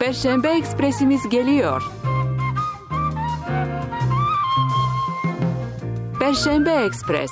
Perşembe Ekspresimiz geliyor. Perşembe Ekspres.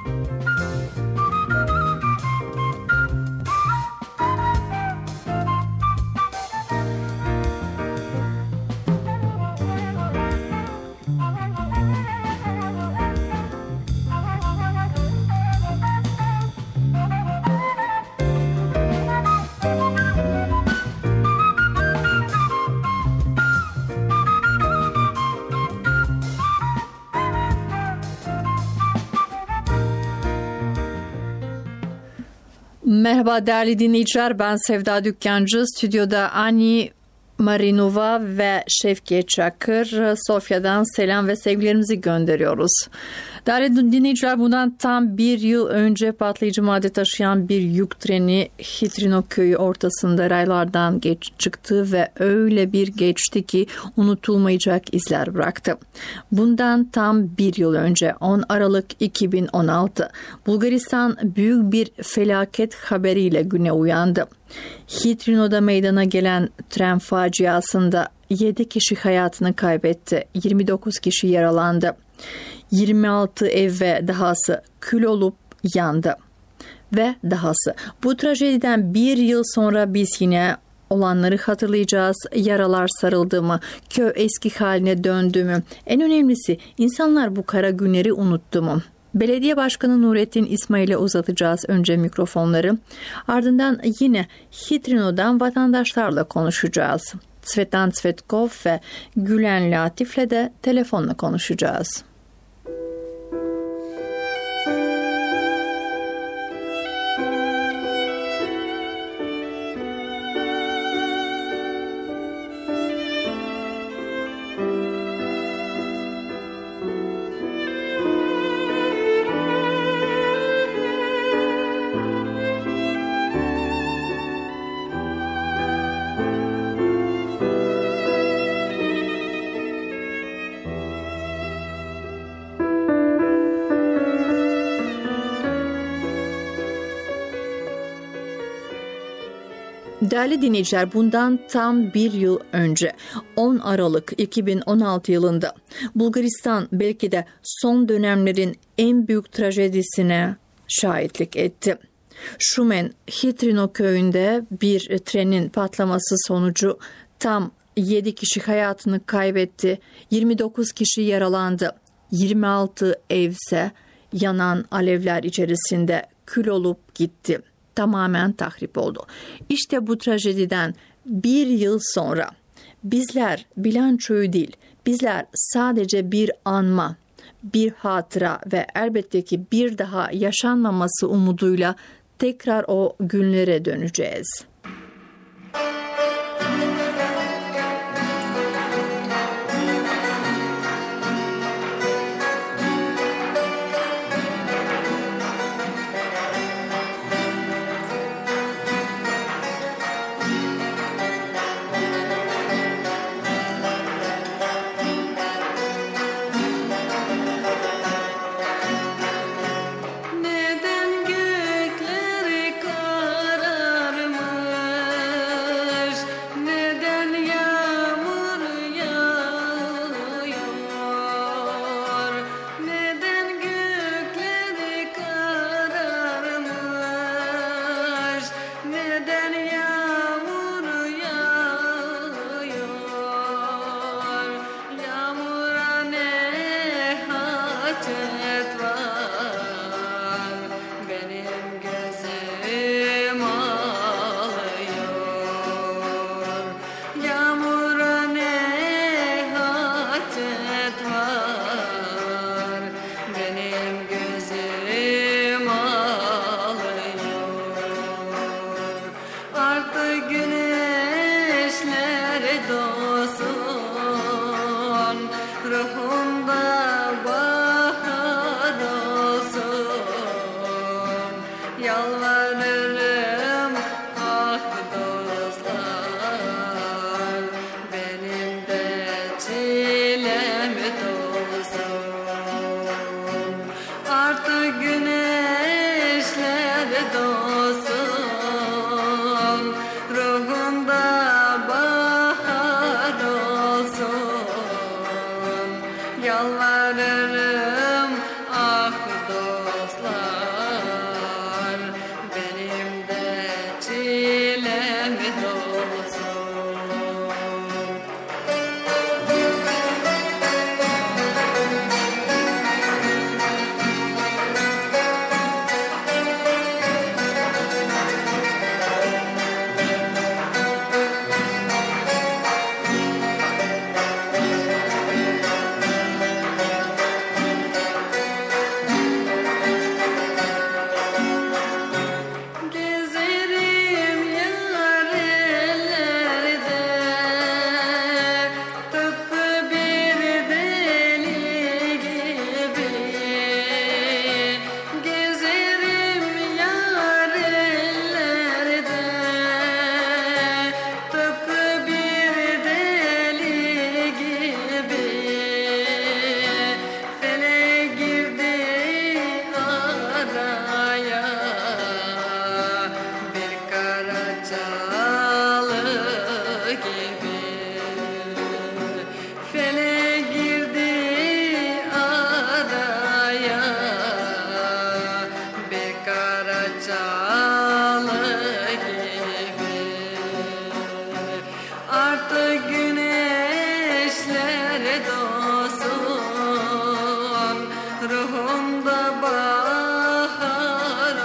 Merhaba değerli dinleyiciler, ben Sevda Dükkancı. Stüdyoda Ani Marinova ve Şevket Çakır. Sofya'dan selam ve sevgilerimizi gönderiyoruz. Değerli dinleyiciler, bundan tam bir yıl önce patlayıcı madde taşıyan bir yük treni Hitrino köyü ortasında raylardan çıktı ve öyle bir geçti ki unutulmayacak izler bıraktı. Bundan tam bir yıl önce 10 Aralık 2016 Bulgaristan büyük bir felaket haberiyle güne uyandı. Hitrino'da meydana gelen tren faciasında 7 kişi hayatını kaybetti, 29 kişi yaralandı. 26 ev ve dahası kül olup yandı. Ve dahası bu trajediden bir yıl sonra biz yine olanları hatırlayacağız. Yaralar sarıldı mı? Köy eski haline döndü mü? En önemlisi, insanlar bu kara günleri unuttu mu? Belediye Başkanı Nurettin İsmail'e uzatacağız önce mikrofonları. Ardından yine Hitrino'dan vatandaşlarla konuşacağız. Svetan Cvetkov ve Gülen Latif'le de telefonla konuşacağız. Değerli dinleyiciler, bundan tam bir yıl önce 10 Aralık 2016 yılında Bulgaristan belki de son dönemlerin en büyük trajedisine şahitlik etti. Şumen, Hitrino köyünde bir trenin patlaması sonucu tam 7 kişi hayatını kaybetti, 29 kişi yaralandı, 26 evse yanan alevler içerisinde kül olup gitti. Tamamen tahrip oldu. İşte bu trajediden bir yıl sonra bizler bilançoyu değil, bizler sadece bir anma, bir hatıra ve elbette ki bir daha yaşanmaması umuduyla tekrar o günlere döneceğiz. Ruhumda bahar yalvarırım ah dostlar, benim de çilem dolsun. Gezerim yar ellerde, tıpkı bir deli gibi. Gezerim yar ellerde, tıpkı bir deli gibi. Fele girdi araya bir kara çalı gibi. Fele girdi araya bir kara çalı gibi. Artık güneşler doğsun, ruhumda bahar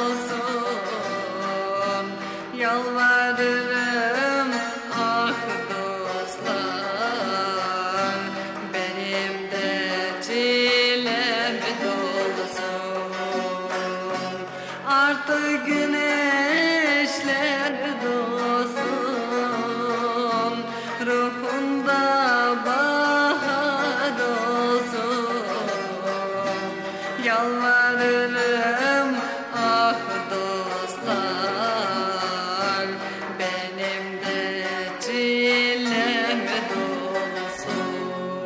olsun. Yalvarırım ah dostlar, benim de çilem dolsun. Artık güneşler doğsun, ruhunda bahar olsun. Yalvarırım ah dostlar, benim de çilem dolsun.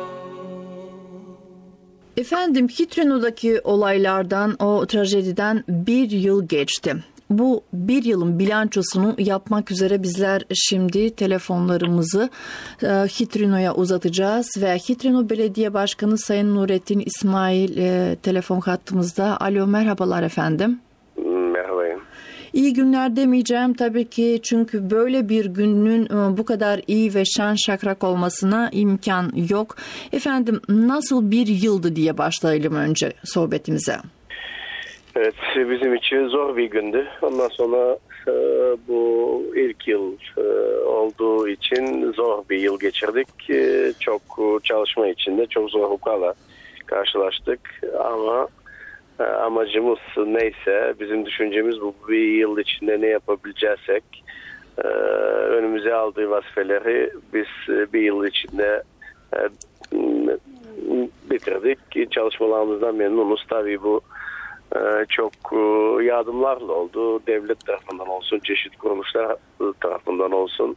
Efendim, Hitrino'daki olaylardan, o trajediden bir yıl geçti. Bu bir yılın bilançosunu yapmak üzere bizler şimdi telefonlarımızı Hitrino'ya uzatacağız ve Hitrino Belediye Başkanı Sayın Nurettin İsmail telefon hattımızda. Alo, merhabalar efendim. Merhabayım. İyi günler demeyeceğim tabii ki, çünkü böyle bir günün bu kadar iyi ve şen şakrak olmasına imkan yok. Efendim, nasıl bir yıldı diye başlayalım önce sohbetimize. Evet, bizim için zor bir gündü. Ondan sonra bu ilk yıl olduğu için zor bir yıl geçirdik. Çok çalışma içinde çok zorluklarla karşılaştık ama amacımız neyse, bizim düşüncemiz bu bir yıl içinde ne yapabileceksek önümüze aldığı vazifeleri biz bir yıl içinde bitirdik. Çalışmalarımızdan memnunuz. Tabii bu çok yardımlarla oldu. Devlet tarafından olsun, çeşitli kuruluşlar tarafından olsun.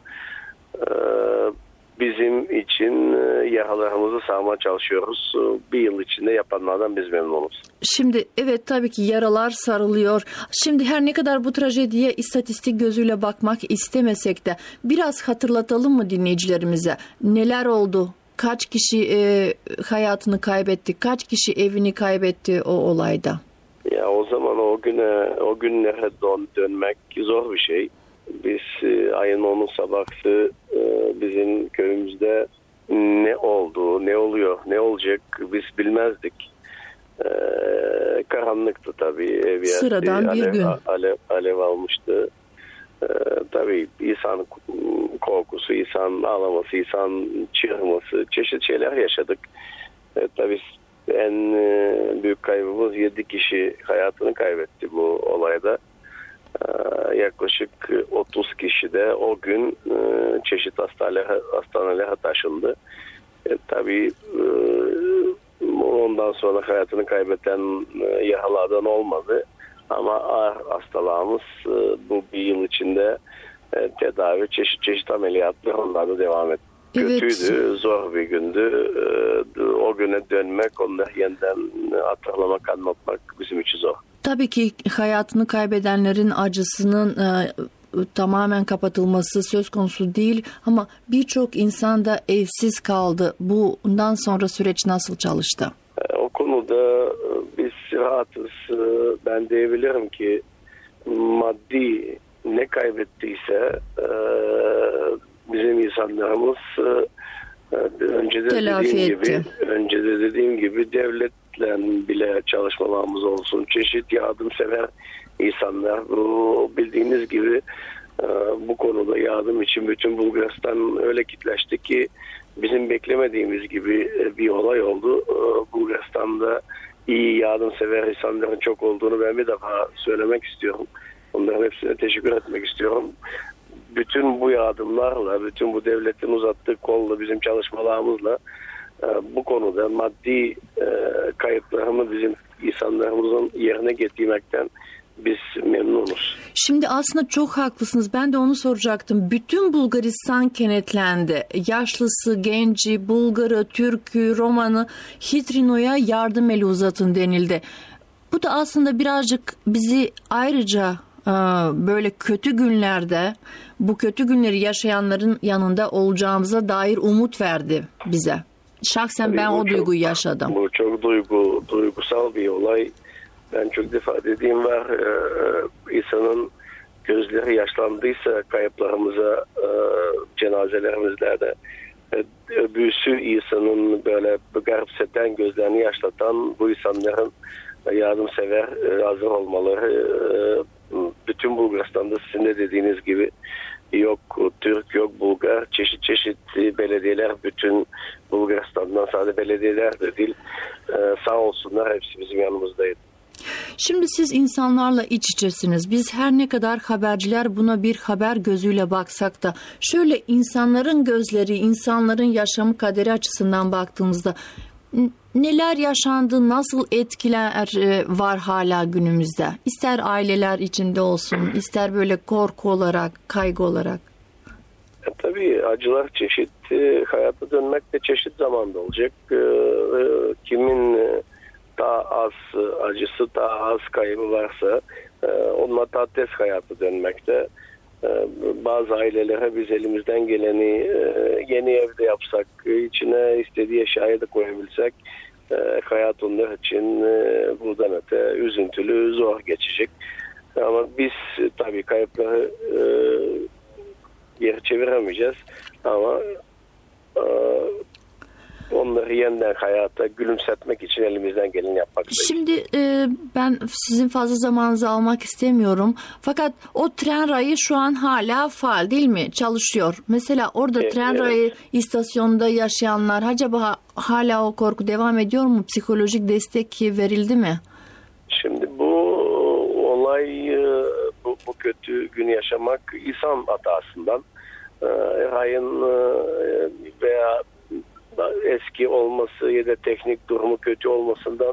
Bizim için yaralarımızı sarmaya çalışıyoruz. Bir yıl içinde yapanlardan biz memnunuz. Şimdi evet, tabii ki yaralar sarılıyor. Şimdi her ne kadar bu trajediye istatistik gözüyle bakmak istemesek de biraz hatırlatalım mı dinleyicilerimize? Neler oldu? Kaç kişi hayatını kaybetti? Kaç kişi evini kaybetti o olayda? Ya o zaman o günlere dönmek zor bir şey. Biz ayın 10'u sabahı bizim köyümüzde ne oldu, ne oluyor, ne olacak biz bilmezdik. Karanlıktı tabii. Sıradan bir gün. Alev almıştı. Tabii insan korkusu, insan ağlaması, insan çığırması, çeşitli şeyler yaşadık. Tabii en büyük kaybımız 7 kişi hayatını kaybetti bu olayda. Yaklaşık 30 kişi de o gün çeşitli hastanelere taşındı. Tabii ondan sonra hayatını kaybeden yaralardan olmadı. Ama ağır hastalarımız bu bir yıl içinde tedavi, çeşit ameliyatlar onlarda devam etti. Evet. Kötüydü, zor bir gündü. O güne dönmek, onları yeniden hatırlamak, anlatmak bizim için zor. Tabii ki hayatını kaybedenlerin acısının tamamen kapatılması söz konusu değil ama birçok insan da evsiz kaldı. Bundan sonra süreç nasıl çalıştı? O konuda biz rahatız. Ben diyebilirim ki maddi ne kaybettiyse bizim insanlarımız önce de dediğim gibi devletle bile çalışmalarımız olsun. Çeşit yardımsever insanlar. Bu bildiğiniz gibi bu konuda yardım için bütün Bulgaristan öyle kitleşti ki bizim beklemediğimiz gibi bir olay oldu. Bulgaristan'da iyi yardımsever insanların çok olduğunu ben bir defa söylemek istiyorum. Onların hepsine teşekkür etmek istiyorum. Bütün bu yardımlarla, bütün bu devletin uzattığı kolla, bizim çalışmalarımızla bu konuda maddi kayıplarını bizim insanlarımızın yerine getirmekten biz memnunuz. Şimdi aslında çok haklısınız. Ben de onu soracaktım. Bütün Bulgaristan kenetlendi. Yaşlısı, genci, Bulgarı, Türk'ü, Roman'ı Hitrino'ya yardım eli uzatın denildi. Bu da aslında birazcık bizi ayrıca böyle kötü günlerde bu kötü günleri yaşayanların yanında olacağımıza dair umut verdi bize. Şahsen ben o duyguyu yaşadım. Bu çok duygusal bir olay. Ben çok defa dediğim var, insanın gözleri yaşlandıysa kayıplarımıza, cenazelerimizde de büyüsü insanın böyle garipseten, gözlerini yaşlatan bu insanların yardımsever, hazır olmaları. Bütün Bulgaristan'da sizin de dediğiniz gibi yok Türk, yok Bulgar, çeşit belediyeler, bütün Bulgaristan'dan sadece belediyeler de değil, sağ olsunlar, hepsi bizim yanımızdaydı. Şimdi siz insanlarla iç içesiniz. Biz her ne kadar haberciler buna bir haber gözüyle baksak da şöyle insanların gözleri, insanların yaşamı kaderi açısından baktığımızda neler yaşandı, nasıl etkiler var hala günümüzde? İster aileler içinde olsun, ister böyle korku olarak, kaygı olarak. Tabii acılar çeşit, hayata dönmek de çeşit zamanda olacak. Kimin daha az acısı, daha az kaybı varsa onunla daha tez hayata dönmekte. Bazı ailelere biz elimizden geleni yeni evde yapsak, içine istediği eşyayı da koyabilsek hayat onlar için buradan öte üzüntülü, zor geçecek. Ama biz tabii kayıpları geri çeviremeyeceğiz ama onları yeniden hayata gülümsetmek için elimizden geleni yapmaktayız. Şimdi ben sizin fazla zamanınızı almak istemiyorum. Fakat o tren rayı şu an hala faal değil mi? Çalışıyor. Mesela orada tren rayı istasyonunda yaşayanlar acaba hala o korku devam ediyor mu? Psikolojik destek verildi mi? Şimdi bu olay, bu kötü günü yaşamak insan hatasından, rayın veya eski olması ya da teknik durumu kötü olmasından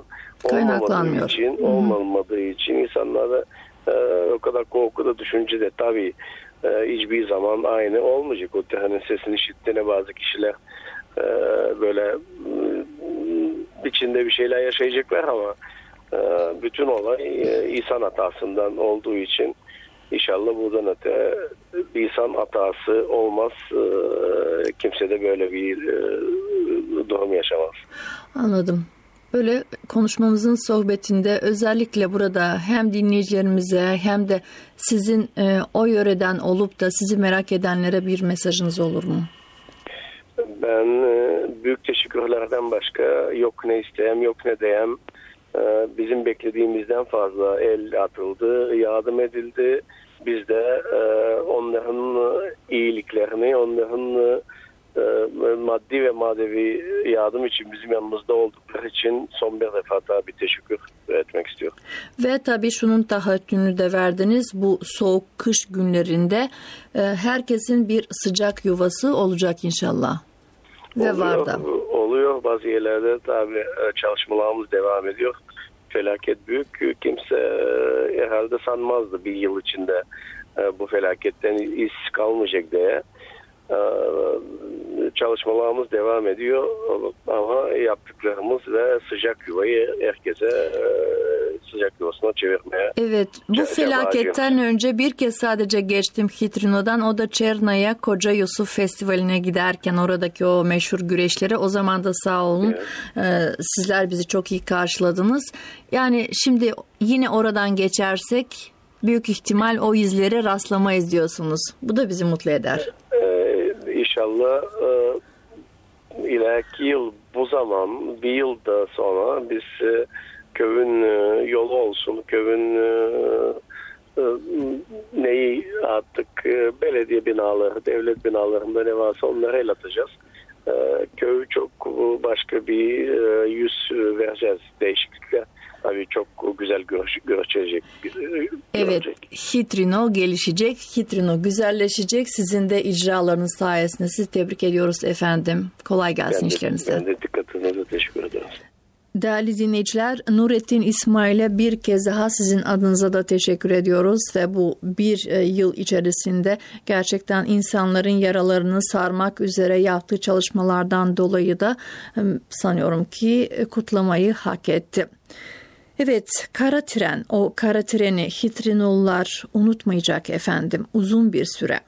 olmadığı için insanlarda o kadar korku da düşünce de tabii hiçbir zaman aynı olmayacak. O trenin sesini işittiğine bazı kişiler böyle içinde bir şeyler yaşayacaklar ama bütün olay insan hatasından olduğu için İnşallah buradan öte bir insan hatası olmaz. Kimse de böyle bir durum yaşamaz. Anladım. Böyle konuşmamızın sohbetinde özellikle burada hem dinleyicilerimize hem de sizin o yöreden olup da sizi merak edenlere bir mesajınız olur mu? Ben büyük teşekkürlerden başka yok ne isteyem, yok ne diyem. Bizim beklediğimizden fazla el atıldı, yardım edildi. Biz de onların iyiliklerini, onların maddi ve manevi yardım için bizim yanımızda oldukları için son bir defa daha bir teşekkür etmek istiyorum. Ve tabii şunun taahhütünü de verdiniz. Bu soğuk kış günlerinde herkesin bir sıcak yuvası olacak inşallah. Ve var da. Oluyor. Bazı yerlerde tabii çalışmalarımız devam ediyor. Felaket büyük. Kimse herhalde sanmazdı bir yıl içinde bu felaketten iz kalmayacak diye. Çalışmalarımız devam ediyor ama yaptıklarımız ve sıcak yuvayı herkese sıcak yuvasına çevirmeye. Evet, bu felaketten önce bir kez sadece geçtim Hitrino'dan. O da Çerna'ya Koca Yusuf Festivali'ne giderken oradaki o meşhur güreşlere. O zaman da sağ olun sizler bizi çok iyi karşıladınız. Yani şimdi yine oradan geçersek büyük ihtimal o izlere rastlamayız diyorsunuz. Bu da bizi mutlu eder. İnşallah ileriki yıl bu zaman bir yılda sonra biz köyün yolu olsun, köyün neyi artık belediye binaları, devlet binalarında ne varsa onları el atacağız. Köy çok başka bir yüz vereceğiz değişiklikler. Tabii çok güzel görecek. Evet, Hitrino gelişecek, Hitrino güzelleşecek. Sizin de icralarınız sayesinde sizi tebrik ediyoruz efendim. Kolay gelsin işlerinize. Ben de dikkatinize teşekkür ederim. Değerli dinleyiciler, Nurettin İsmail'e bir kez daha sizin adınıza da teşekkür ediyoruz ve bu bir yıl içerisinde gerçekten insanların yaralarını sarmak üzere yaptığı çalışmalardan dolayı da sanıyorum ki kutlamayı hak etti. Evet, kara tren, o kara treni Hitrinolular unutmayacak efendim uzun bir süre.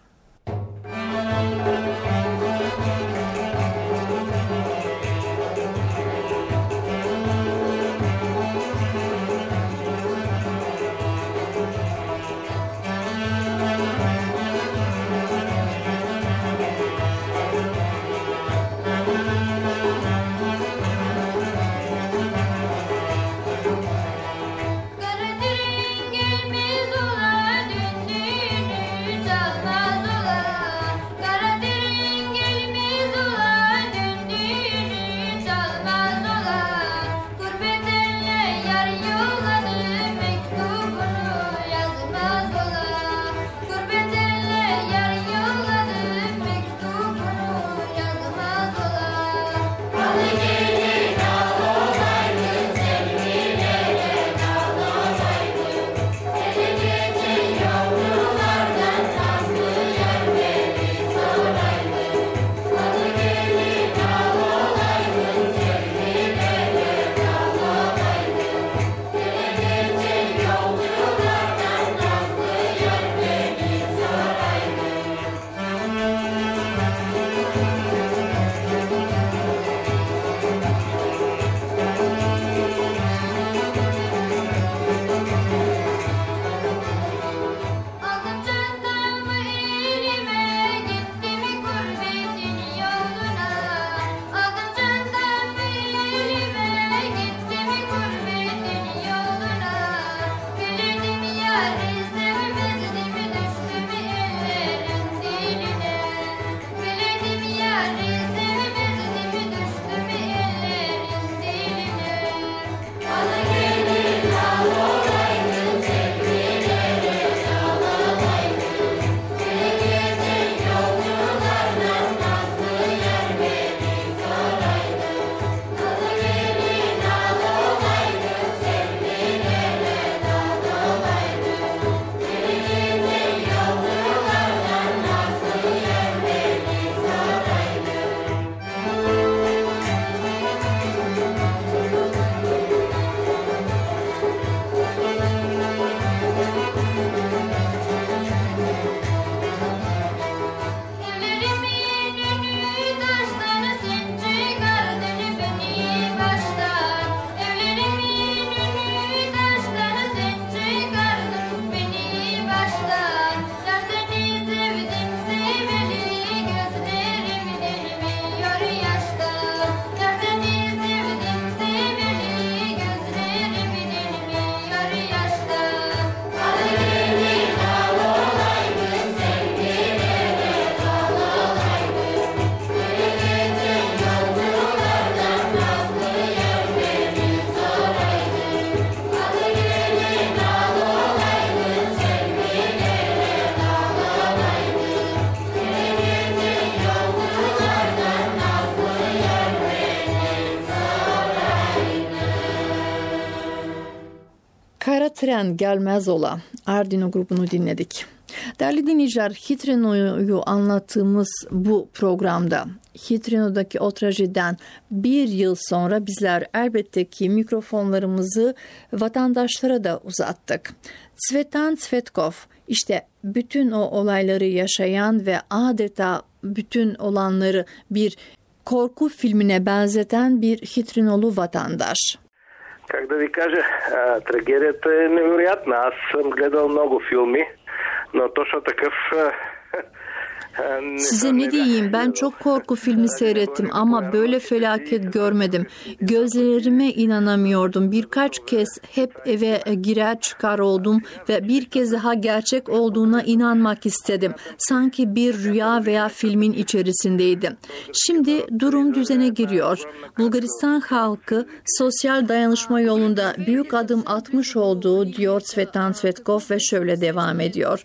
Kara tren gelmez ola. Ardino grubunu dinledik. Değerli dinleyiciler, Hitrino'yu anlattığımız bu programda Hitrino'daki o trajediden bir yıl sonra bizler elbette ki mikrofonlarımızı vatandaşlara da uzattık. Cvetan Cvetkov işte bütün o olayları yaşayan ve adeta bütün olanları bir korku filmine benzeten bir Hitrinolu vatandaş. Как да ви кажа, трагедията е невероятна. Аз съм гледал много филми, но точно такъв... Size ne diyeyim, ben çok korku filmi seyrettim ama böyle felaket görmedim. Gözlerime inanamıyordum. Birkaç kez hep eve girer çıkar oldum ve bir kez daha gerçek olduğuna inanmak istedim. Sanki bir rüya veya filmin içerisindeydim. Şimdi durum düzene giriyor. Bulgaristan halkı sosyal dayanışma yolunda büyük adım atmış olduğu diyor Cvetan Cvetkov ve şöyle devam ediyor.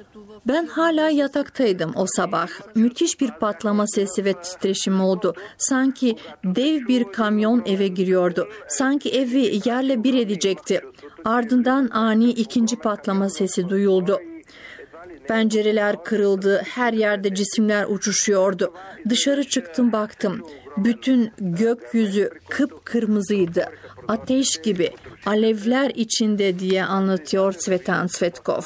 Ben hala yataktaydım o sabah. Müthiş bir patlama sesi ve titreşim oldu. Sanki dev bir kamyon eve giriyordu. Sanki evi yerle bir edecekti. Ardından ani ikinci patlama sesi duyuldu. Pencereler kırıldı, her yerde cisimler uçuşuyordu. Dışarı çıktım, baktım. Bütün gökyüzü kıpkırmızıydı. Ateş gibi, alevler içinde diye anlatıyor Cvetan Cvetkov.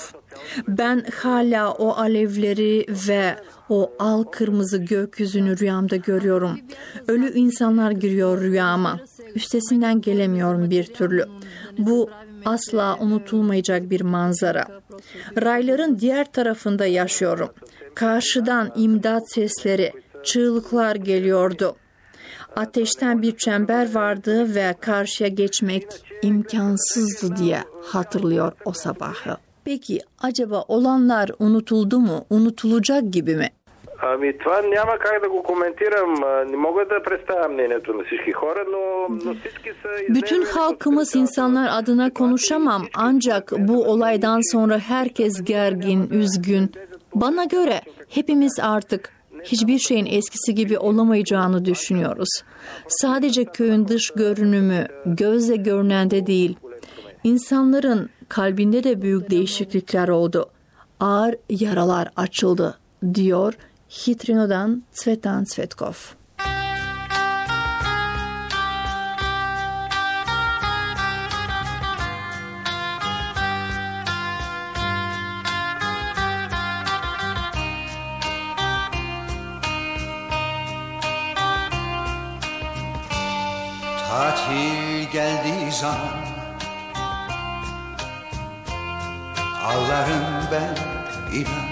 Ben hala o alevleri ve o al kırmızı gökyüzünü rüyamda görüyorum. Ölü insanlar giriyor rüyama. Üstesinden gelemiyorum bir türlü. Bu asla unutulmayacak bir manzara. Rayların diğer tarafında yaşıyorum. Karşıdan imdat sesleri, çığlıklar geliyordu. Ateşten bir çember vardı ve karşıya geçmek imkansızdı diye hatırlıyor o sabahı. Peki acaba olanlar unutuldu mu? Unutulacak gibi mi? Това няма как да го коментирам. Не мога да представя мнението на всички хора, но всички са... Bütün halkımız, insanlar adına konuşamam. Ancak bu olaydan sonra herkes gergin, üzgün. Bana göre hepimiz artık hiçbir şeyin eskisi gibi olamayacağını düşünüyoruz. Sadece köyün dış görünümü gözle görünende değil. İnsanların kalbinde de büyük değişiklikler oldu. Ağır yaralar açıldı, diyor Hitrino'dan Cvetan Cvetkov. Tatil geldiği zaman ağlarım ben inan.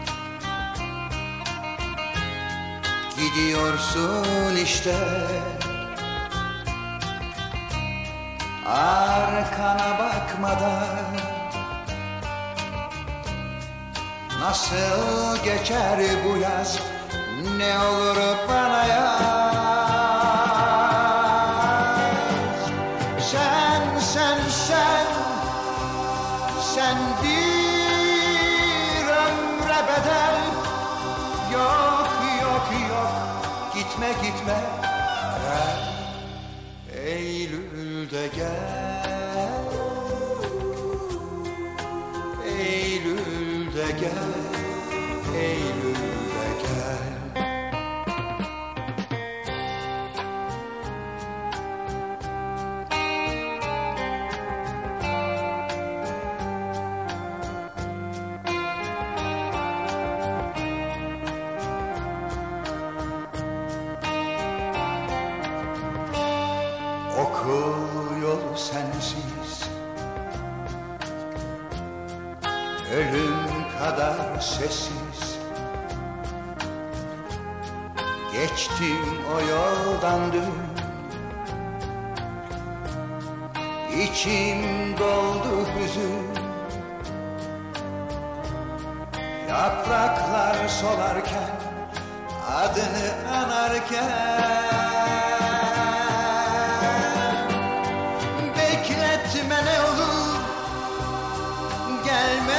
Gidiyorsun işte, arkana bakmadan. Nasıl geçer bu yaz, ne olur bana yaz. Sen bir ömre bedel. Yok, gitme gel. Eylül'de gel. Eylül'de gel. Eylül'de gel. Okul yolu sensiz, ölüm kadar sessiz. Geçtim o yoldan dün, içim doldu hüzün. Yapraklar solarken, adını anarken. Bekletme ne olur, gelmek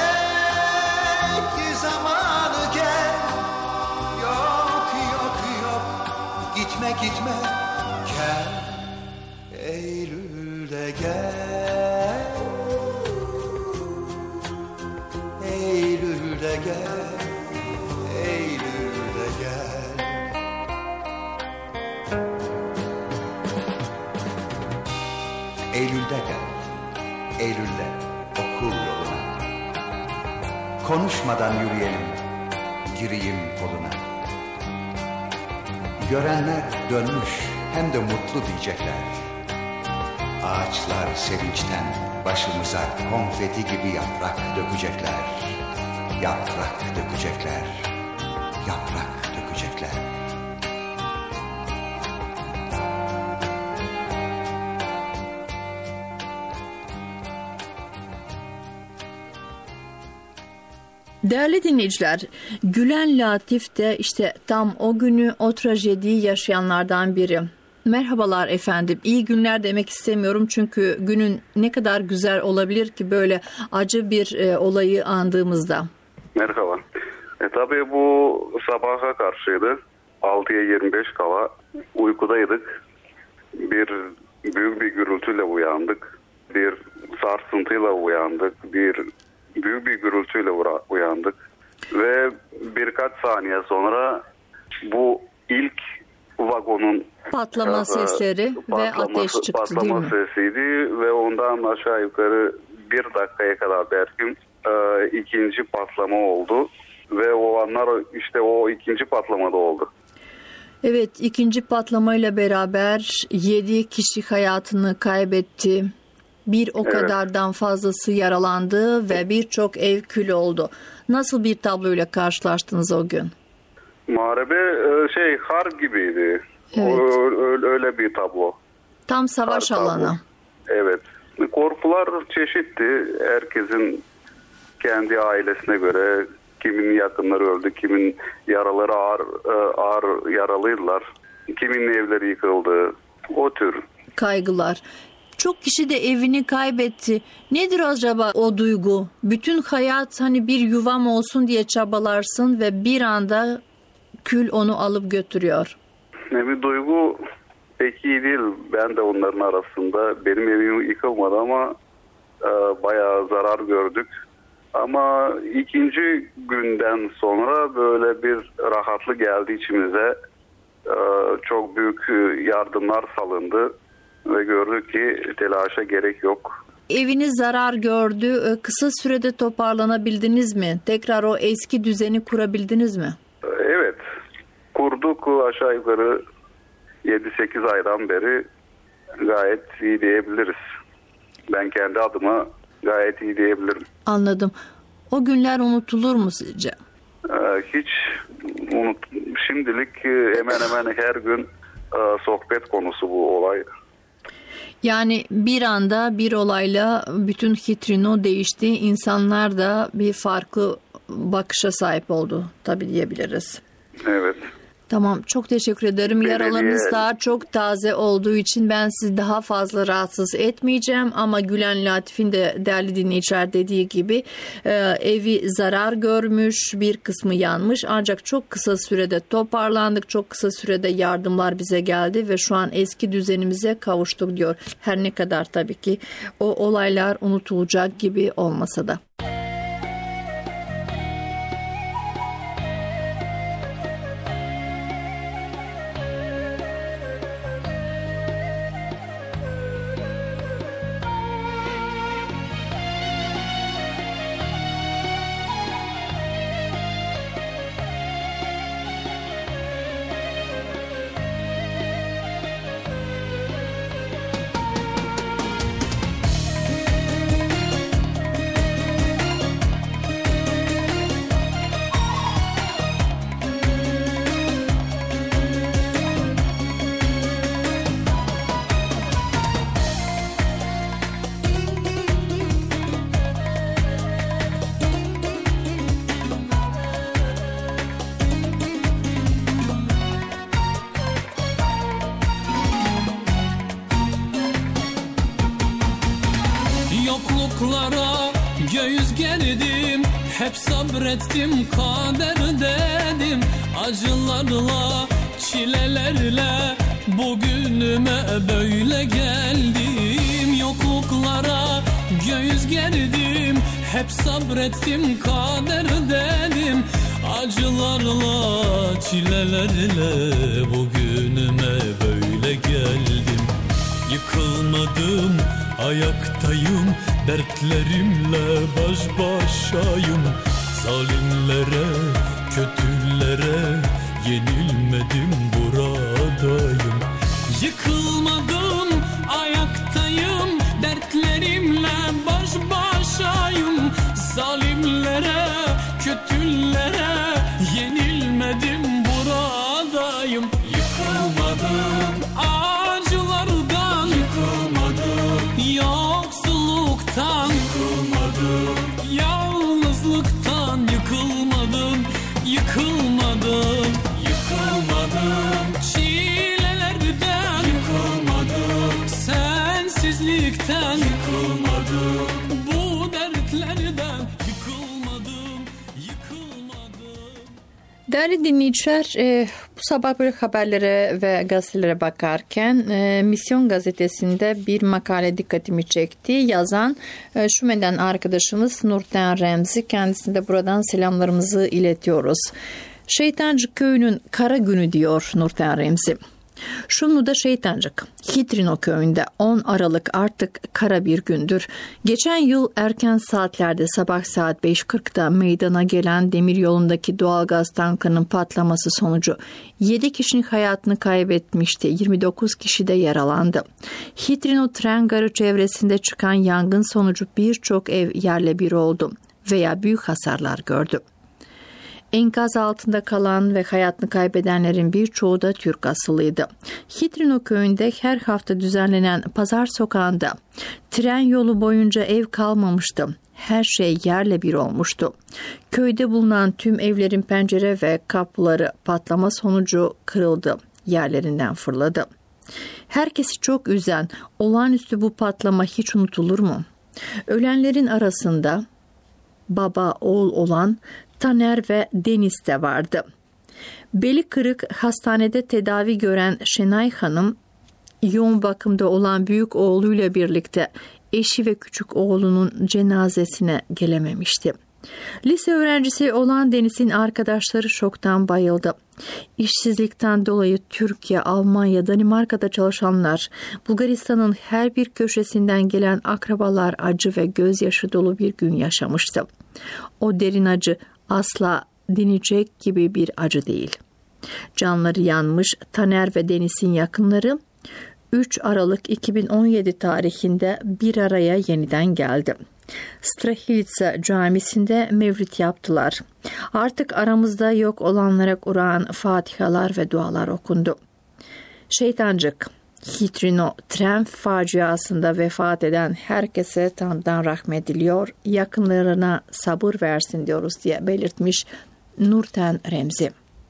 zamanı gel. Yok, gitme gel. Eylül'de gel. Eylül'de gel. Eylül'de gel, Eylül'de okul yoluna. Konuşmadan yürüyelim, gireyim koluna. Görenler dönmüş, hem de mutlu diyecekler. Ağaçlar sevinçten başımıza konfeti gibi yaprak dökecekler. Yaprak dökecekler, yaprak dökecekler. Değerli dinleyiciler, Gülen Latif de işte tam o günü, o trajediyi yaşayanlardan biri. Merhabalar efendim. İyi günler demek istemiyorum çünkü günün ne kadar güzel olabilir ki böyle acı bir olayı andığımızda. Merhaba. Tabii bu sabaha karşıydı. 6'ya 25 kala uykudaydık. Büyük bir gürültüyle uyandık. Bir sarsıntıyla uyandık. Büyük bir gürültüyle uyandık. Ve birkaç saniye sonra bu ilk vagonun patlama sesleri ve ateş çıktı değil mi? Patlama sesiydi ve ondan aşağı yukarı bir dakikaya kadar belki ikinci patlama oldu. Ve o anlar işte o ikinci patlamada oldu. Evet, ikinci patlamayla beraber 7 kişi hayatını kaybetti. Bir o kadardan fazlası yaralandı ve birçok ev kül oldu. Nasıl bir tabloyla karşılaştınız o gün? Muharebe harp gibiydi. Evet. Öyle bir tablo. Tam savaş alanı. Evet. Korkular çeşitli. Herkesin kendi ailesine göre kimin yakınları öldü, kimin yaraları ağır yaralıydılar. Kimin evleri yıkıldı. O tür kaygılar. Çok kişi de evini kaybetti. Nedir acaba o duygu? Bütün hayat hani bir yuvam olsun diye çabalarsın ve bir anda kül onu alıp götürüyor. Bir duygu pek iyi değil. Ben de onların arasında. Benim evim yıkılmadı ama bayağı zarar gördük. Ama ikinci günden sonra böyle bir rahatlık geldi içimize. Çok büyük yardımlar salındı. Ve gördük ki telaşa gerek yok. Eviniz zarar gördü. Kısa sürede toparlanabildiniz mi? Tekrar o eski düzeni kurabildiniz mi? Evet. Kurduk aşağı yukarı 7-8 aydan beri gayet iyi diyebiliriz. Ben kendi adıma gayet iyi diyebilirim. Anladım. O günler unutulur mu sizce? Hiç şimdilik hemen hemen her gün sohbet konusu bu olay. Yani bir anda bir olayla bütün Hitrino değişti. İnsanlar da bir farklı bakışa sahip oldu tabii diyebiliriz. Evet. Tamam, çok teşekkür ederim. Yaralarınız daha çok taze olduğu için ben sizi daha fazla rahatsız etmeyeceğim. Ama Gülen Latif'in de değerli dinleyiciler dediği gibi evi zarar görmüş, bir kısmı yanmış. Ancak çok kısa sürede toparlandık, çok kısa sürede yardımlar bize geldi ve şu an eski düzenimize kavuştuk diyor. Her ne kadar tabii ki o olaylar unutulacak gibi olmasa da. Yokluklara göğüs gerdim, hep sabrettim, kader dedim. Acılarla, çilelerle bugünüme böyle geldim. Yokluklara göğüs gerdim, hep sabrettim, kader dedim. Acılarla, çilelerle bugünüme böyle geldim. Yıkılmadım, ayaktayım, dertlerimle baş başayım. Zalimlere, kötülere yenilmedim, buradayım. Yıkılmadım, ayaktayım, dertlerimle baş başayım. Zalimlere, kötülere yenilmedim, buradayım. Yıkılmadım, acılardan yıkılmadım, yoksulluktan yıkılmadım, yalnızlıktan yıkılmadım, yıkılmadım, yıkılmadım, çilelerden yıkılmadım, sensizlikten yıkılmadım, bu dertlerden yıkılmadım, yıkılmadım. Değerli dinleyiciler, bu sabah böyle haberlere ve gazetelere bakarken Misyon gazetesinde bir makale dikkatimi çekti. Yazan Şumen'den arkadaşımız Nurten Remzi. Kendisine de buradan selamlarımızı iletiyoruz. Şeytancık köyünün kara günü diyor Nurten Remzi. Şumlu'da Şeytancık, Hitrino köyünde 10 Aralık artık kara bir gündür. Geçen yıl erken saatlerde sabah saat 5.40'da meydana gelen demiryolundaki doğalgaz tankının patlaması sonucu 7 kişinin hayatını kaybetmişti. 29 kişi de yaralandı. Hitrino tren garı çevresinde çıkan yangın sonucu birçok ev yerle bir oldu veya büyük hasarlar gördü. Enkaz altında kalan ve hayatını kaybedenlerin birçoğu da Türk asıllıydı. Hitrino köyünde her hafta düzenlenen pazar sokağında tren yolu boyunca ev kalmamıştı. Her şey yerle bir olmuştu. Köyde bulunan tüm evlerin pencere ve kapıları patlama sonucu kırıldı, yerlerinden fırladı. Herkesi çok üzen olağanüstü bu patlama hiç unutulur mu? Ölenlerin arasında baba oğul olan Taner ve Deniz de vardı. Beli kırık hastanede tedavi gören Şenay Hanım, yoğun bakımda olan büyük oğluyla birlikte eşi ve küçük oğlunun cenazesine gelememişti. Lise öğrencisi olan Deniz'in arkadaşları şoktan bayıldı. İşsizlikten dolayı Türkiye, Almanya, Danimarka'da çalışanlar, Bulgaristan'ın her bir köşesinden gelen akrabalar acı ve gözyaşı dolu bir gün yaşamıştı. O derin acı asla dinecek gibi bir acı değil. Canları yanmış Taner ve Deniz'in yakınları 3 Aralık 2017 tarihinde bir araya yeniden geldi. Strahilica Camisi'nde mevlid yaptılar. Artık aramızda yok olanlara Kur'an, fatihalar ve dualar okundu. Şeytancık, Hitrino tren faciasında vefat eden herkese Tanrı'dan rahmet diliyor, yakınlarına sabır versin diyoruz diye belirtmiş Nurten Remzi.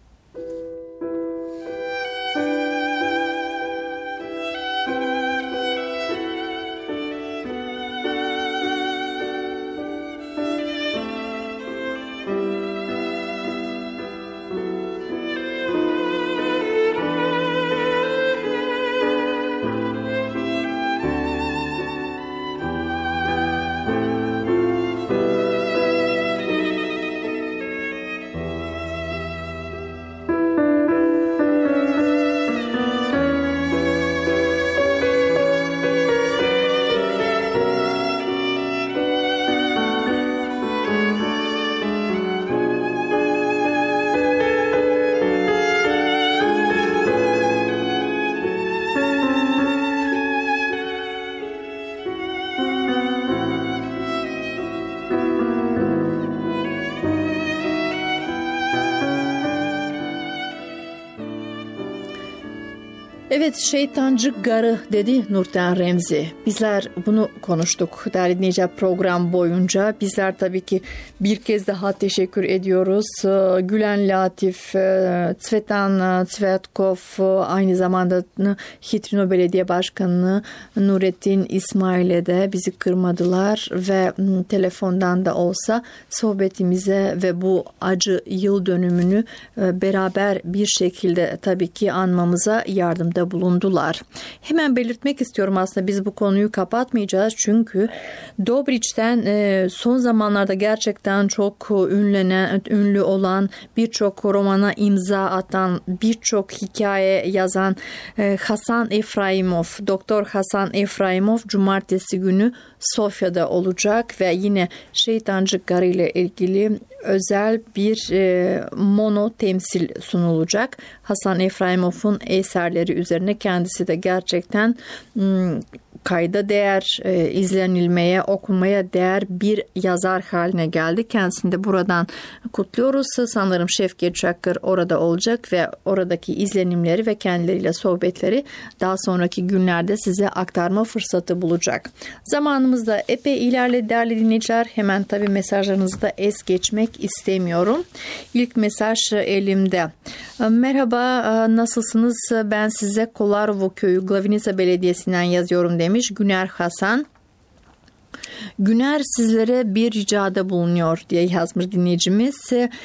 Evet, şeytancık garı dedi Nurten Remzi. Bizler bunu konuştuk değerli dinleyiciler program boyunca. Bizler tabii ki bir kez daha teşekkür ediyoruz. Gülen Latif, Tsvetan Tsvetkov, aynı zamanda Hitrino Belediye Başkanı Nurettin İsmail'e de bizi kırmadılar ve telefondan da olsa sohbetimize ve bu acı yıl dönümünü beraber bir şekilde tabii ki anmamıza yardımda ricada bulundular. Hemen belirtmek istiyorum, aslında biz bu konuyu kapatmayacağız çünkü Dobrić'ten son zamanlarda gerçekten çok ünlü olan, birçok romana imza atan, birçok hikaye yazan Hasan Efraimov, Doktor Hasan Efraimov cumartesi günü Sofya'da olacak ve yine Şeytancık Garı ile ilgili özel bir mono temsil sunulacak. Hasan Efraimov'un eserleri üzerine, kendisi de gerçekten kayda değer, izlenilmeye, okunmaya değer bir yazar haline geldi. Kendisini de buradan kutluyoruz. Sanırım Şevket Çakır orada olacak ve oradaki izlenimleri ve kendileriyle sohbetleri daha sonraki günlerde size aktarma fırsatı bulacak. Zamanımız da epey ilerledi değerli dinleyiciler. Hemen tabii mesajlarınızı da es geçmek istemiyorum. İlk mesaj elimde. Merhaba, nasılsınız? Ben size Kolarovo Köyü Glavinica Belediyesi'nden yazıyorum demiş Güner Hasan. Güner, sizlere bir ricada bulunuyor diye yazmış dinleyicimiz.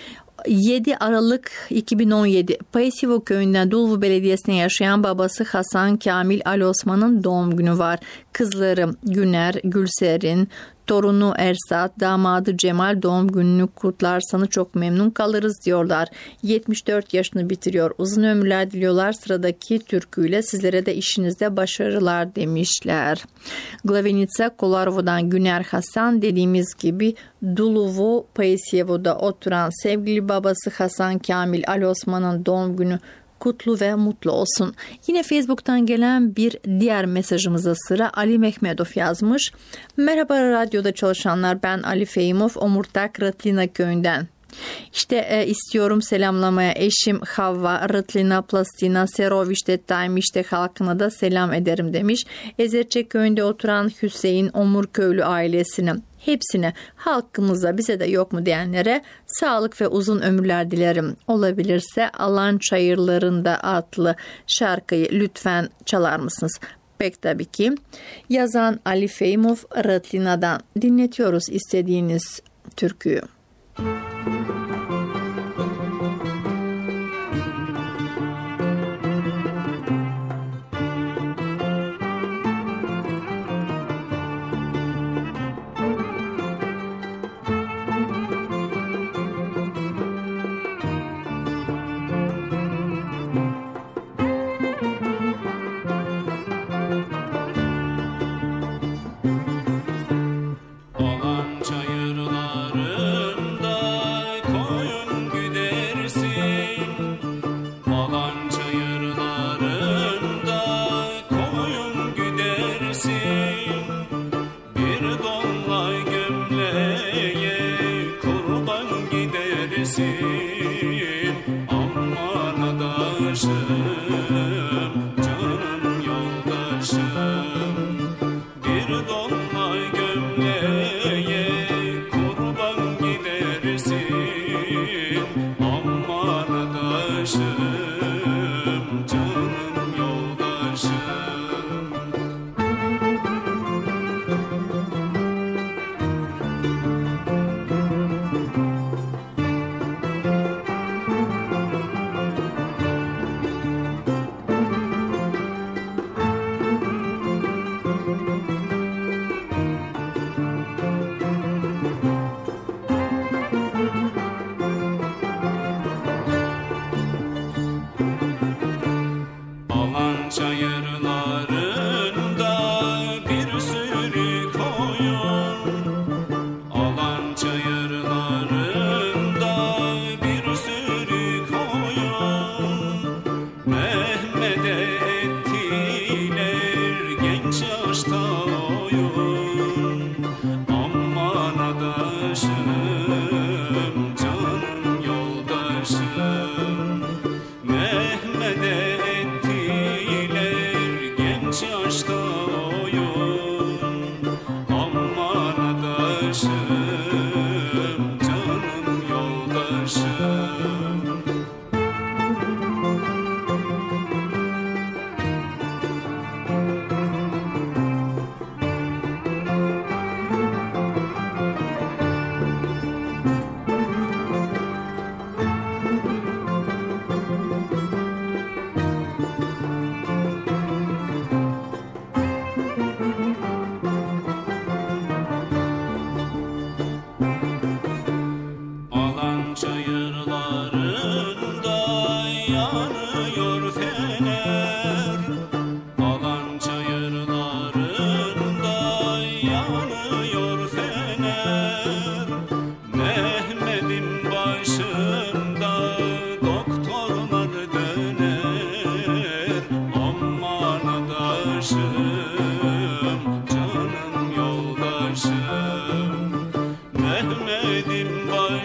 7 Aralık 2017 Payasivo Köyü'nden Dulvu Belediyesi'ne yaşayan babası Hasan Kamil Ali Osman'ın doğum günü var. Kızları Güner, Gülserin, torunu Ersat, damadı Cemal doğum gününü kutlarsanız çok memnun kalırız diyorlar. 74 yaşını bitiriyor. Uzun ömürler diliyorlar. Sıradaki türküyle sizlere de işinizde başarılar demişler. Glavinica, Kolarovo'dan Güner Hasan, dediğimiz gibi Duluvo Payasivo'da oturan sevgili babası Hasan Kamil Ali Osman'ın doğum günü kutlu ve mutlu olsun. Yine Facebook'tan gelen bir diğer mesajımıza sıra Ali Mehmedov yazmış. Merhaba radyoda çalışanlar, ben Ali Fehimov, Omurtak Rıtlina köyünden. İşte istiyorum selamlamaya eşim Havva, Rıtlina, Plastina, Seroviç'te, Taymiş'te halkına da selam ederim demiş. Ezerçe köyünde oturan Hüseyin Omurköylü ailesine, hepsine, halkımıza, bize de yok mu diyenlere sağlık ve uzun ömürler dilerim. Olabilirse Alan Çayırlarında adlı şarkıyı lütfen çalar mısınız? Pek tabii ki. Yazan Ali Fehimov, Rıtlina'dan dinletiyoruz istediğiniz türküyü.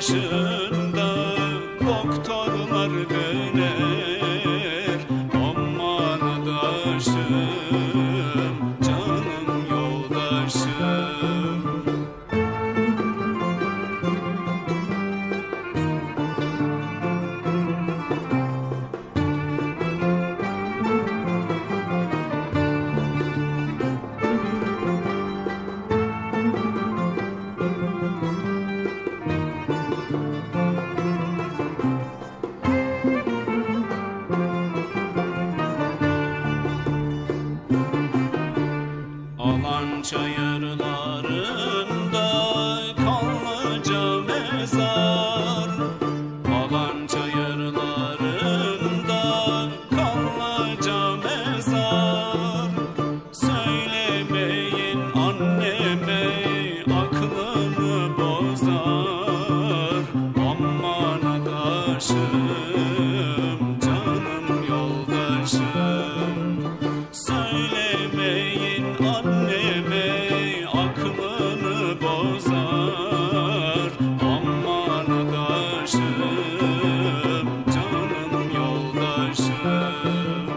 başında doktorlar döner. Aman adaşım, canım yoldaşım. Alanca yarılarında kanlıca mezar. Alanca yarılarında kanlıca mezar. Söylemeyin anneme, aklımı bozar. Aman adaşım, canım yoldaşım. Söylemeyin anneme, aklını bozar. Aman adaşım, canım yoldaşım.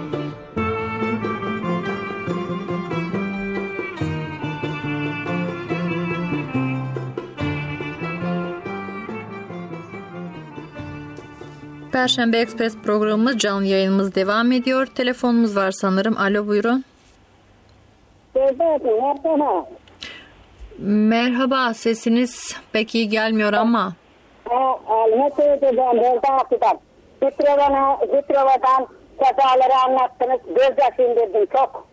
Perşembe Ekspres programımız, canlı yayınımız devam ediyor. Telefonumuz var sanırım. Alo, buyurun. Merhaba, sesiniz pek iyi gelmiyor ama. Zitrova'dan kazaları anlattınız. Gözyaşı indirdim çok.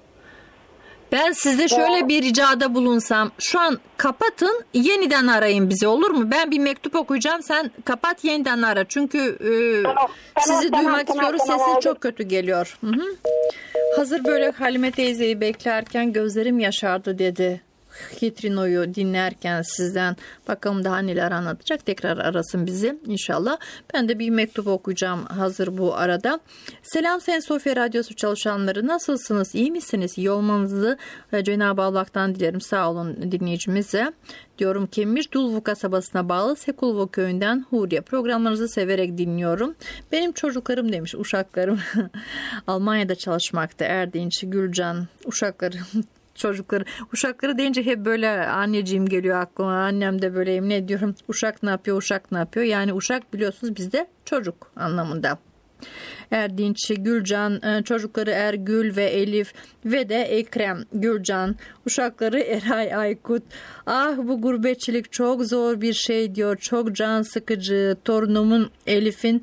Ben size şöyle bir ricada bulunsam. Şu an kapatın, yeniden arayın bizi, olur mu? Ben bir mektup okuyacağım, sen kapat, yeniden ara. Çünkü sizi duymak istiyoruz. Sesiniz çok kötü geliyor. Hı. Hazır böyle Halime teyzeyi beklerken gözlerim yaşardı dedi. Hitrino'yu dinlerken sizden. Bakalım daha neler anlatacak. Tekrar arasın bizi inşallah. Ben de bir mektup okuyacağım hazır bu arada. Selam Sayın Sofya Radyosu çalışanları. Nasılsınız? İyi misiniz? İyi olmanızı Cenab-ı Allah'tan dilerim. Sağ olun dinleyicimize. Diyorum Kemir Dulvu kasabasına bağlı Sekulvo köyünden Huriye. Programlarınızı severek dinliyorum. Benim çocuklarım demiş, uşaklarım. Almanya'da çalışmakta. Erdinç, Gülcan, uşakları. Çocukları, uşakları deyince hep böyle anneciğim geliyor aklıma. Annem de böyle, emin ediyorum, uşak ne yapıyor, uşak ne yapıyor. Yani uşak biliyorsunuz bizde çocuk anlamında. Erdinç, Gülcan, çocukları Ergül ve Elif ve de Ekrem, Gülcan, uşakları Eray, Aykut. Ah, bu gurbetçilik çok zor bir şey diyor, çok can sıkıcı. Torunumun Elif'in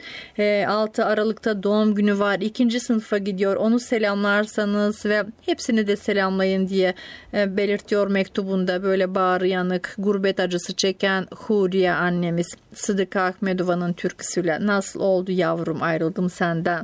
6 Aralık'ta doğum günü var, 2. sınıfa gidiyor, onu selamlarsanız ve hepsini de selamlayın diye belirtiyor mektubunda. Böyle bağrı yanık, gurbet acısı çeken Huriye annemiz. Sıdıka Ahmedova'nın türküsüyle nasıl oldu yavrum ayrıldım senden.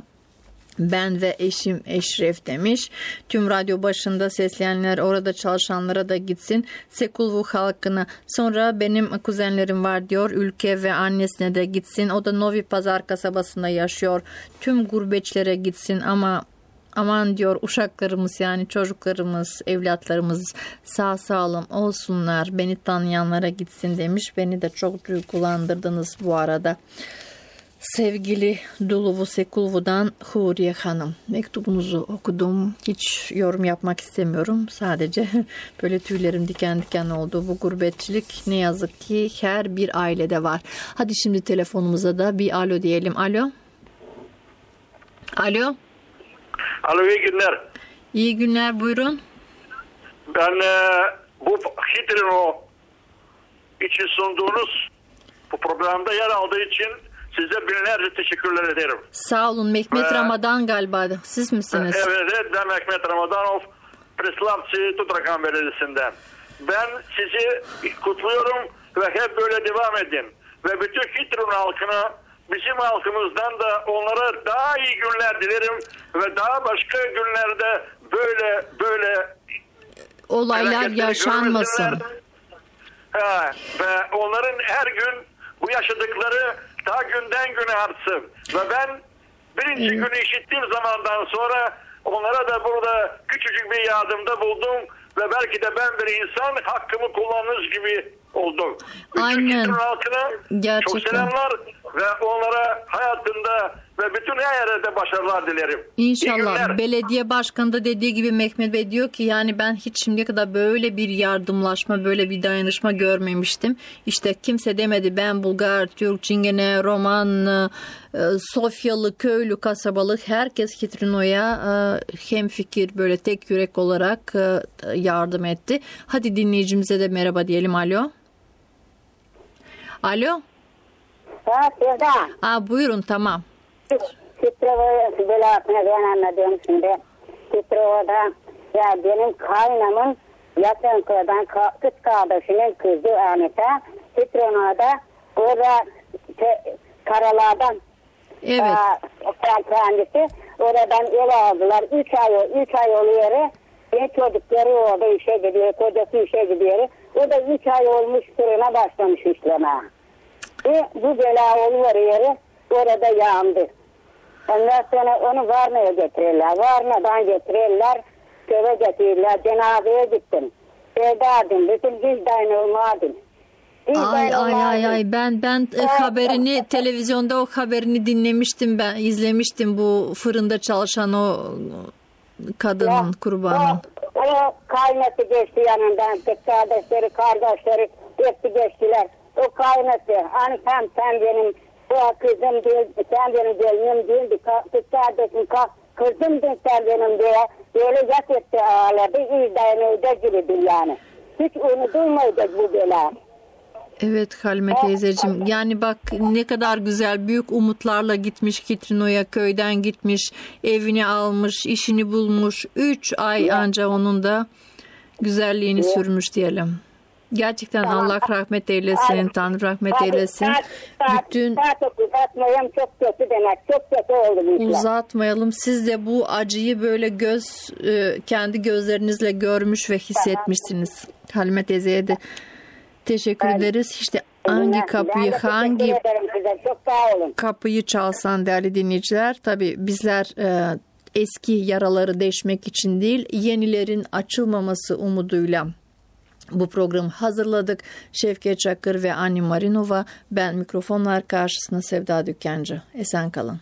Ben ve eşim Eşref demiş. Tüm radyo başında sesleyenler orada çalışanlara da gitsin. Sekulvu halkına. Sonra benim kuzenlerim var diyor. Ülke ve annesine de gitsin. O da Novi Pazar kasabasında yaşıyor. Tüm gurbetçilere gitsin ama aman diyor, uşaklarımız yani çocuklarımız, evlatlarımız sağ salim olsunlar. Beni tanıyanlara gitsin demiş. Beni de çok duygulandırdınız bu arada. Sevgili Duluvu Sekulvu'dan Huriye Hanım, mektubunuzu okudum. Hiç yorum yapmak istemiyorum. Sadece böyle tüylerim diken diken oldu. Bu gurbetçilik ne yazık ki her bir ailede var. Hadi şimdi telefonumuza da bir alo diyelim. Alo. Alo. Alo, iyi günler. İyi günler, buyurun. Ben bu Hitrino için sunduğunuz bu programda yer aldığı için size binlerce teşekkürler ederim. Sağ olun. Mehmet Ramadan galiba. Siz misiniz? Evet, ben Mehmet Ramadanov, Preslavci Tutrakan Belediyesi'nden. Ben sizi kutluyorum ve hep böyle devam edin. Ve bütün Hitrino halkına, bizim halkımızdan da onlara daha iyi günler dilerim ve daha başka günlerde böyle olaylar yaşanmasın. Ve onların her gün bu yaşadıkları daha günden güne artsın. Ve ben birinci günü işittiğim zamandan sonra onlara da burada küçücük bir yardımda buldum ve belki de ben bir insan hakkımı kullanmış gibi oldu. Bütün Aynen. Kitron halkına çok Gerçekten. selamlar ve onlara hayatında ve bütün her yerde başarılar dilerim. İyi İnşallah. günler. Belediye başkanı da dediği gibi Mehmet Bey diyor ki yani ben hiç şimdiye kadar böyle bir yardımlaşma, böyle bir dayanışma görmemiştim. İşte kimse demedi ben Bulgar, Türk, Çingene, Roman, Sofyalı, köylü, kasabalık herkes Kitrino'ya hemfikir böyle tek yürek olarak yardım etti. Hadi dinleyicimize de merhaba diyelim. Alo. Alo. Ha Sevda. Buyurun tamam. Titrova belasını ben anladım şimdi. Titrova'da ya benim kaynamın yakın köyden kız kardeşinin kızı Anita. Titrova'da orada karalardan Evet. kendisi oradan ev aldılar. 3 ay oluyor. Bir çocukları orada işe gidiyor. Kocası işe gidiyor. O da 3 ay olmuş fırına başlamış işleme. Bu bela oluyor. Orada yandı. Ondan sonra onu Varna'ya getirirler. Varna'dan getirirler. Köye getirirler. Cenazeye gittim. Sevdadım. Bütün vicdanı olmadım. Ay ben haberini televizyonda o haberini dinlemiştim, ben izlemiştim, bu fırında çalışan o kadının kurbanı. O kaynası geçti yanından, kardeşleri hepsi geçtiler. O kaynası hani sen benim kızım değil, sen benim gelinim değildi, kız kardeşim kızımdın sen benim diye böyle yak etti ağladı, izlenirde gibidir yani. Hiç unutulmayacak bu bela. Evet Halime teyzeciğim, yani bak ne kadar güzel, büyük umutlarla gitmiş Kitrino'ya, köyden gitmiş, evini almış, işini bulmuş, 3 ay anca onun da güzelliğini sürmüş diyelim. Gerçekten Allah rahmet eylesin, Tanrı rahmet eylesin. Bütün uzatmayalım, çok kötü demek, çok kötü oldu bu işler. Uzatmayalım, siz de bu acıyı böyle kendi gözlerinizle görmüş ve hissetmişsiniz. Halime teyzeye de teşekkür ederiz. İşte hangi kapıyı, kapıyı çalsan değerli dinleyiciler, tabii bizler eski yaraları deşmek için değil, yenilerin açılmaması umuduyla bu programı hazırladık. Şevket Çakır ve Ani Marinova, ben mikrofonlar karşısında Sevda Dükkancı. Esen kalın.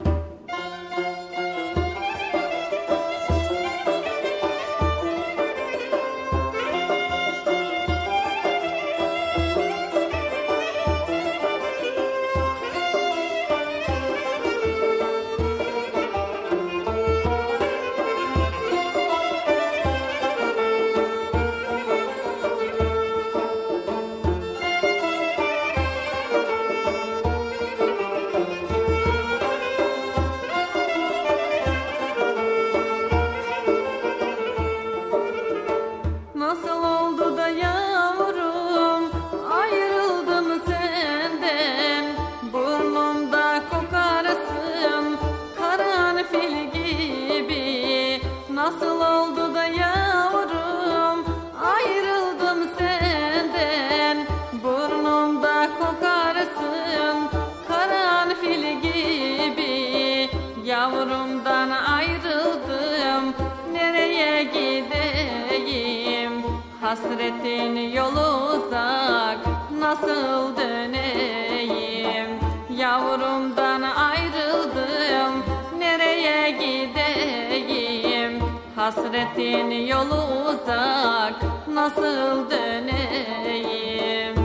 Yavrumdan ayrıldım, nereye gideyim? Hasretin yolu uzak, nasıl döneyim? Yavurumdan ayrıldım, nereye gideyim? Hasretin yolu uzak, nasıl döneyim?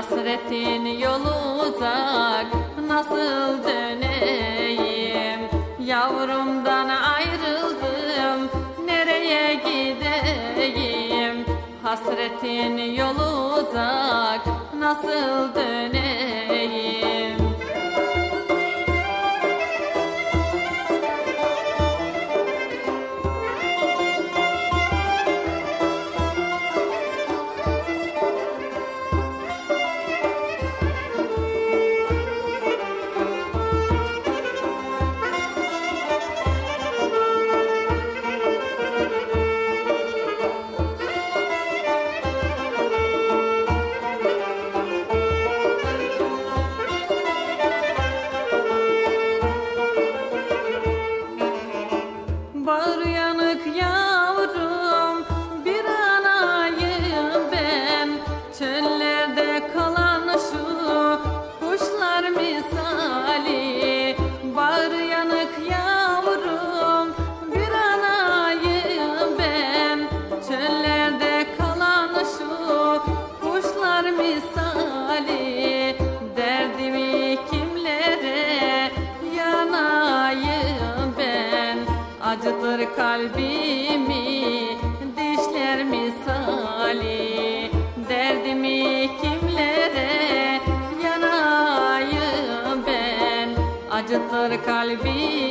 Hasretin yolu uzak, nasıl döneyim? Yavrumdan ayrıldım, nereye gideyim? Hasretin yolu uzak, nasıl döneyim? Bağır yanık yavrum, bir anayım ben. Çöllerde kalan şu kuşlar misali. Bağır yanık yavrum, bir anayım ben. Çöllerde kalan şu kuşlar misali. Derdimi kimlere yanayım ben? Acıtır kalbimi dişler misali. Derdimi kimlere yanayım ben? Acıtır kalbimi